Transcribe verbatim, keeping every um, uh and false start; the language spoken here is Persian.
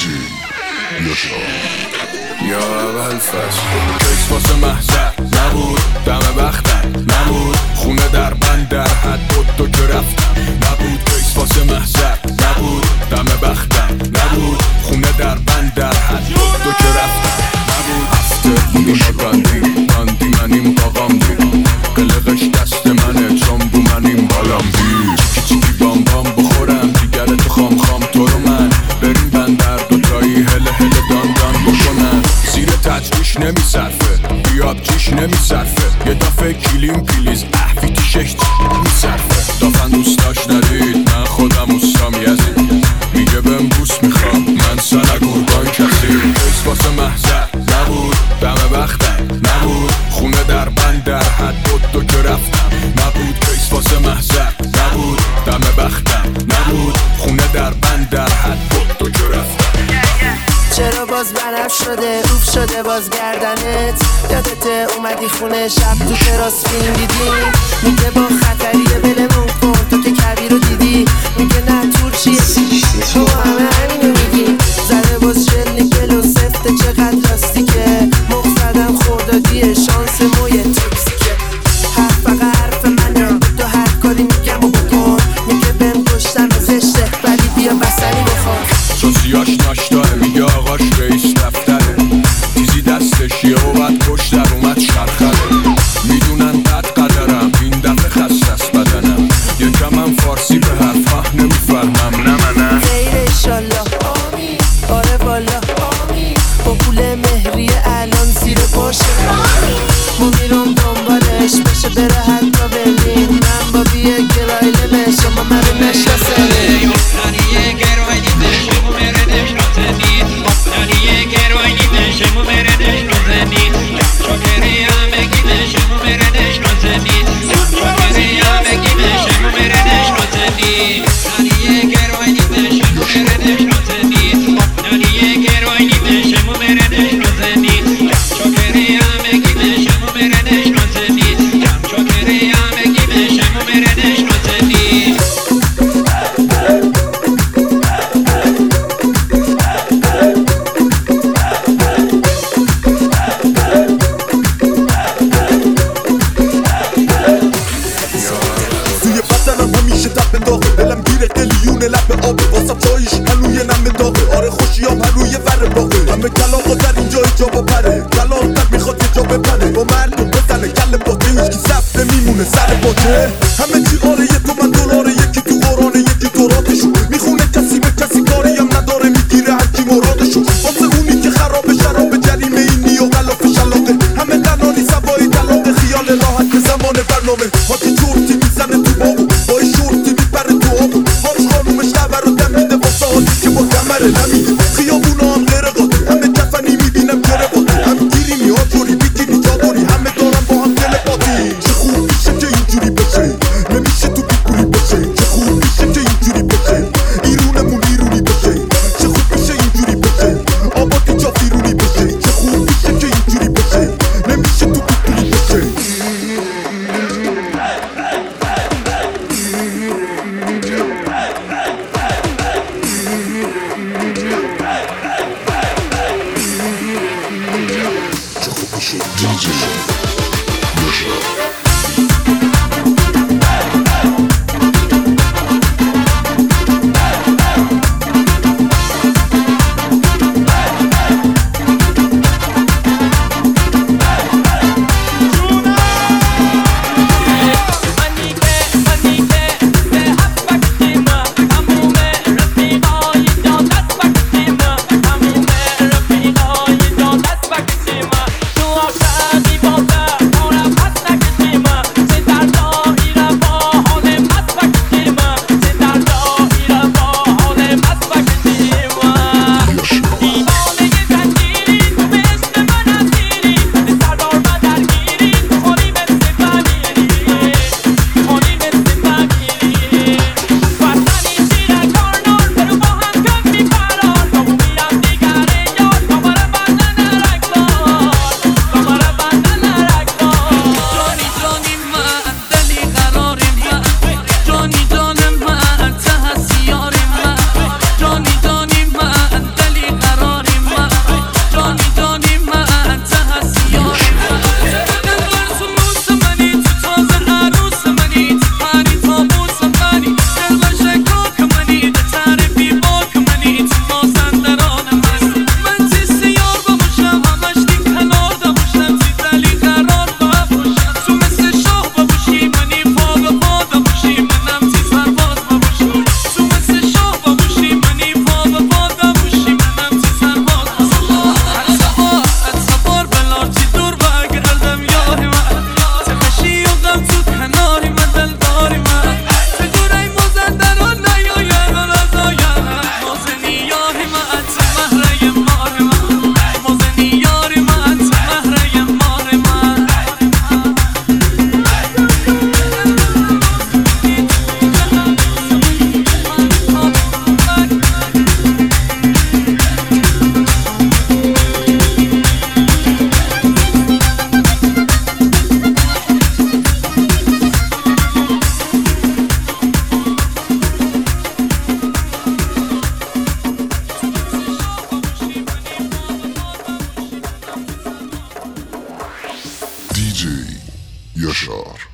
یا اول فصل کیس واسه محضر نبود، دم بختم نبود، خونه در بند در حد بود تو که رفتم نبود. کیس واسه محضر نبود، دم بختم نبود، خونه در بند در حد بود تو که رفتم نبود. هفته خونه بندی بندی منیم قاقام دی، قلقش دست منه چنبو منیم بالام دی. چیکی چیکی بام بام بخورم دیگر تو خام خام تو رو من، بریم بندر دوتایی هله هله دان دان بکنن. زیر تجریش نمی صرفه بیاب جیش نمی صرفه، یه دفعه کلیم پلیز احفیتی ششت نمی صرفه. دافن دوست داشت ندید من خودم اوستام یزید، میگه بهم بوس میخوام من سنگ قربان کسی. کیس واسه محضر نبود، دم بختم نبود، خونه در بند در حد بود تو که رفتم نبود. کیس واسه محضر نبود، دم بختم نبود، خونه در بند در حد بود تو که رفتم. چرا باز بنفش شده اوف شده باز گردنت، یادته اومدی خونه شب تو تراس فیلم دیدیم، میگه با خطریه ولمون کن تو که کبیر رو دیدی، میگه نه تور چیه تو همه همینو میگی. زده باز شل نیکل و سفته چقدر لاستیکه، مخ زدم خوردادیه شانس مویه توکسیکه. حرف فقط حرف منه تو هر کاری میگم و بکن، میگه بهم گشتم زشته ولی بیا بسری بخور. سوسیاش ناشتاه میگه آقاش رئیس دفتره، تیزی دستش یه اوقات پشت در اومد شرخره. میدونن بد قدرم این دفعه خسته است بدنم، یکم هم فارسی به حرفه نمیفهمم نه منم. خیر ایشالله آمین، آره والا آمین، با پول مهریه الان زیر باشه ما میرم دنبالش بشه بره حتی برلین، من با بیه گرایله بشه ما مرو نشناسه. توی بدنم همیشه دب انداخته دلم گیره قل یاشار.